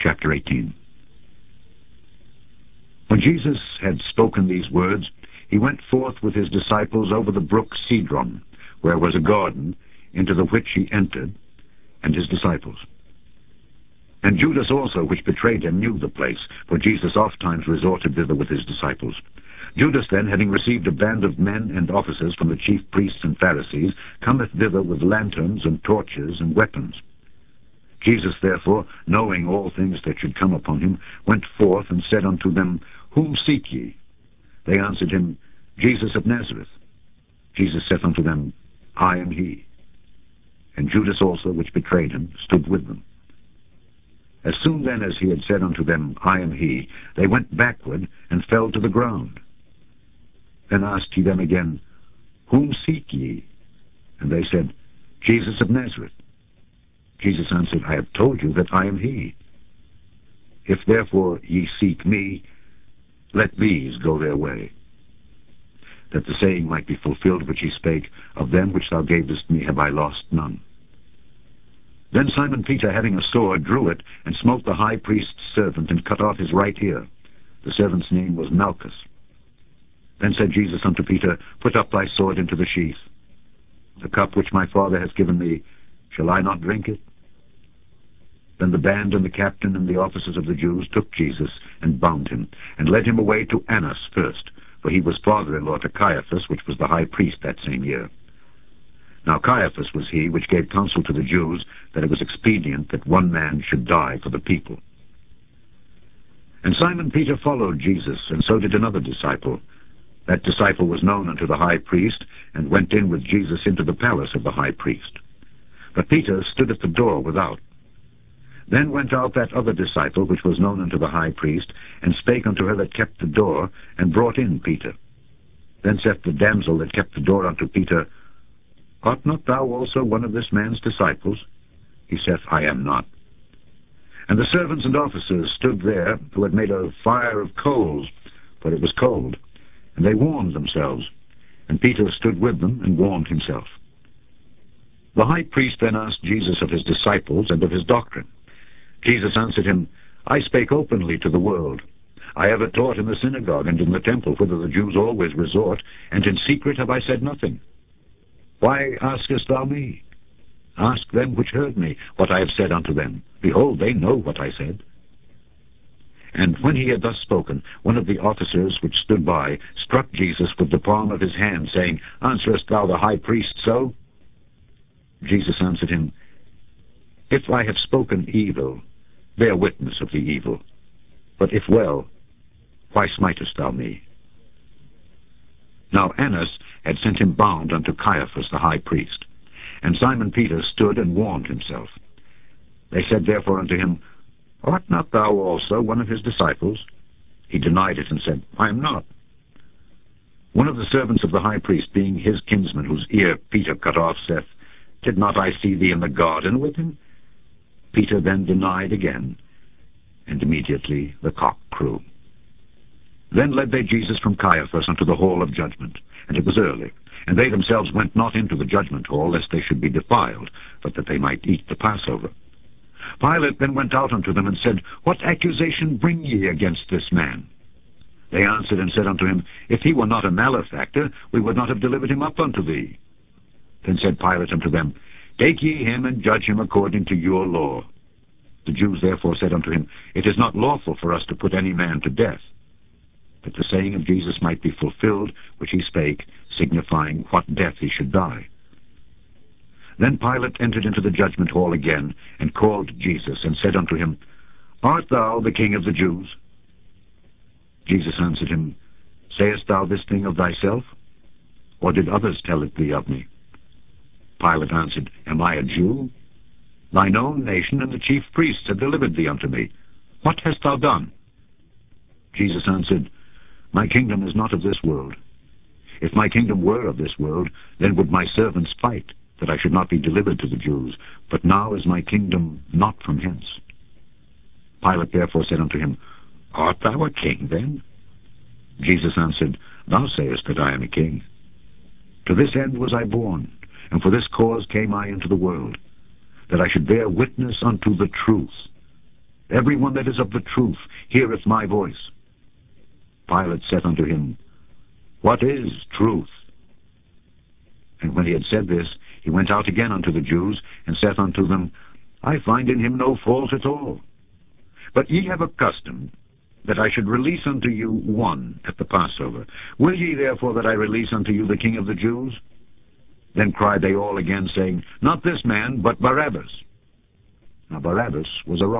Chapter 18. When Jesus had spoken these words, he went forth with his disciples over the brook Cedron, where was a garden, into the which he entered, and his disciples. And Judas also, which betrayed him, knew the place, for Jesus ofttimes resorted thither with his disciples. Judas then, having received a band of men and officers from the chief priests and Pharisees, cometh thither with lanterns and torches and weapons. Jesus therefore, knowing all things that should come upon him, went forth and said unto them, Whom seek ye? They answered him, Jesus of Nazareth. Jesus saith unto them, I am he. And Judas also, which betrayed him, stood with them. As soon then as he had said unto them, I am he, they went backward and fell to the ground. Then asked he them again, Whom seek ye? And they said, Jesus of Nazareth. Jesus answered, I have told you that I am he. If therefore ye seek me, let these go their way. That the saying might be fulfilled which he spake, Of them which thou gavest me have I lost none. Then Simon Peter, having a sword, drew it, and smote the high priest's servant, and cut off his right ear. The servant's name was Malchus. Then said Jesus unto Peter, Put up thy sword into the sheath. The cup which my Father hath given me, shall I not drink it? Then the band and the captain and the officers of the Jews took Jesus, and bound him, and led him away to Annas first, for he was father-in-law to Caiaphas, which was the high priest that same year. Now Caiaphas was he which gave counsel to the Jews that it was expedient that one man should die for the people. And Simon Peter followed Jesus, and so did another disciple. That disciple was known unto the high priest, and went in with Jesus into the palace of the high priest. But Peter stood at the door without. Then went out that other disciple, which was known unto the high priest, and spake unto her that kept the door, and brought in Peter. Then saith the damsel that kept the door unto Peter, Art not thou also one of this man's disciples? He saith, I am not. And the servants and officers stood there, who had made a fire of coals, for it was cold, and they warmed themselves. And Peter stood with them, and warmed himself. The high priest then asked Jesus of his disciples, and of his doctrine. Jesus answered him, I spake openly to the world. I ever taught in the synagogue and in the temple, whither the Jews always resort, and in secret have I said nothing. Why askest thou me? Ask them which heard me what I have said unto them. Behold, they know what I said. And when he had thus spoken, one of the officers which stood by struck Jesus with the palm of his hand, saying, Answerest thou the high priest so? Jesus answered him, If I have spoken evil, bear witness of the evil. But if well, why smitest thou me? Now Annas had sent him bound unto Caiaphas the high priest. And Simon Peter stood and warmed himself. They said therefore unto him, Art not thou also one of his disciples? He denied it, and said, I am not. One of the servants of the high priest, being his kinsman, whose ear Peter cut off, saith, Did not I see thee in the garden with him? Peter then denied again, and immediately the cock crew. Then led they Jesus from Caiaphas unto the hall of judgment, and it was early. And they themselves went not into the judgment hall, lest they should be defiled, but that they might eat the Passover. Pilate then went out unto them, and said, What accusation bring ye against this man? They answered and said unto him, If he were not a malefactor, we would not have delivered him up unto thee. Then said Pilate unto them, Take ye him, and judge him according to your law. The Jews therefore said unto him, It is not lawful for us to put any man to death. That the saying of Jesus might be fulfilled, which he spake, signifying what death he should die. Then Pilate entered into the judgment hall again, and called Jesus, and said unto him, Art thou the King of the Jews? Jesus answered him, Sayest thou this thing of thyself? Or did others tell it thee of me? Pilate answered, Am I a Jew? Thine own nation and the chief priests have delivered thee unto me. What hast thou done? Jesus answered, My kingdom is not of this world. If my kingdom were of this world, then would my servants fight, that I should not be delivered to the Jews. But now is my kingdom not from hence. Pilate therefore said unto him, Art thou a king then? Jesus answered, Thou sayest that I am a king. To this end was I born, and for this cause came I into the world, that I should bear witness unto the truth. Every one that is of the truth heareth my voice. Pilate said unto him, What is truth? And when he had said this, he went out again unto the Jews, and saith unto them, I find in him no fault at all. But ye have a custom, that I should release unto you one at the Passover. Will ye therefore that I release unto you the King of the Jews? Then cried they all again, saying, Not this man, but Barabbas. Now Barabbas was a robber.